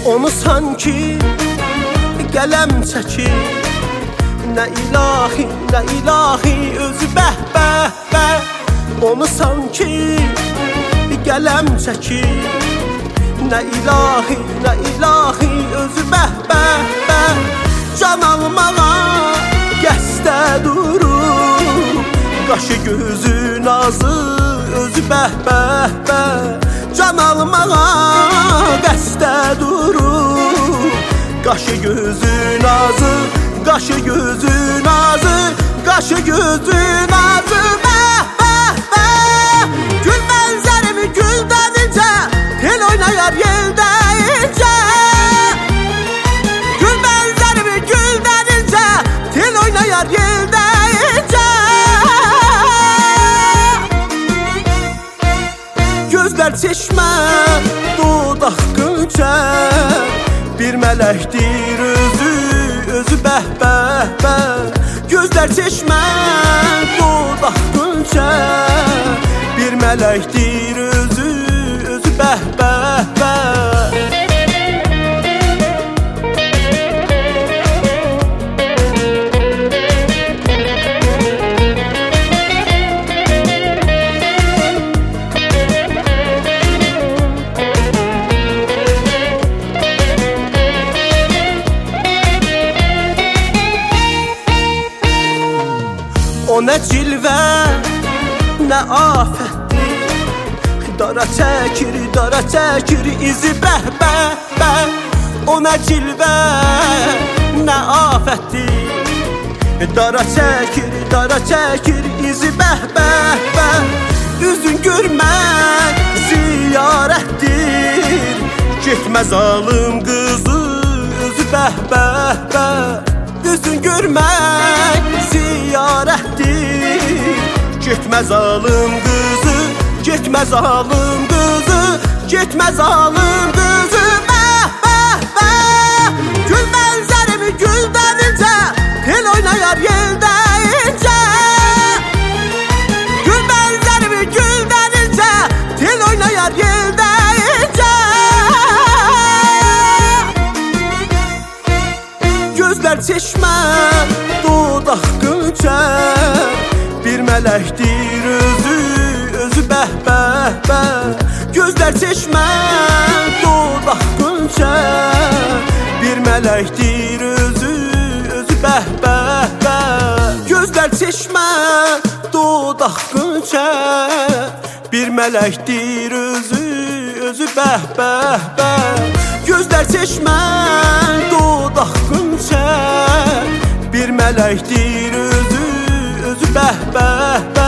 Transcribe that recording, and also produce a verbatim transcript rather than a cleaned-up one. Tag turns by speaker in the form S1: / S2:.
S1: Onu sanki qələm çəkir. Nə ilahi, nə ilahi özü bəh, bəh, bəh. Onu sanki qələm çəkir. Nə ilahi, nə ilahi özü bəh, bəh, bəh. Can almağa qəsdə durur. Qaşı gözü nazı özü bəh, bəh, bəh. Can almağa qəsdə durur. Qaşı gözü nazı, qaşı gözü nazı, qaşı gözü nazı bəh, bəh, bəh. Gül bənzərimi güldən incə, tel oynayar yeldə incə. Gül bənzərimi güldən incə, tel oynayar yeldə incə. Gözlər çeşmə, dodaq qönçə, bir mələkdir özü, özü bəh, bəh, bəh. Gözlər çeşmə, dodaq qönçə, bir mələkdir özü, özü bəh, bəh, bəh. O nə cilvə, nə afətdir. Dara çəkir, dara çəkir izi bəh, bəh, bəh. O nə cilvə, nə afətdir. Dara çəkir, dara çəkir izi bəh, bəh, bəh. Üzün görmək ziyarətdir. Getmə zalım qızı özü bəh, bəh, bəh. Üzün görmək ziyarətdir. Getmə zalım qızı, getmə zalım qızı, getmə zalım qızı bəh, bəh, bəh. Gül bənzərimi güldən incə, tel oynayar yeldə incə. Gül bənzərimi güldən incə, tel oynayar yeldə incə. Gözlər çeşmə, dodaq qönçə, bir mələkdir özü, özü bəh, bəh, bəh. Gözlər çeşmə, dodaq qönçə, bir mələkdir özü, özü bəh, bəh, bəh. Gözlər çeşmə, dodaq qönçə, bir mələkdir özü, özü bəh, bəh, bəh. Gözlər çeşmə, dodaq qönçə, bir mələkdir özü, özü bəh, bəh, bəh.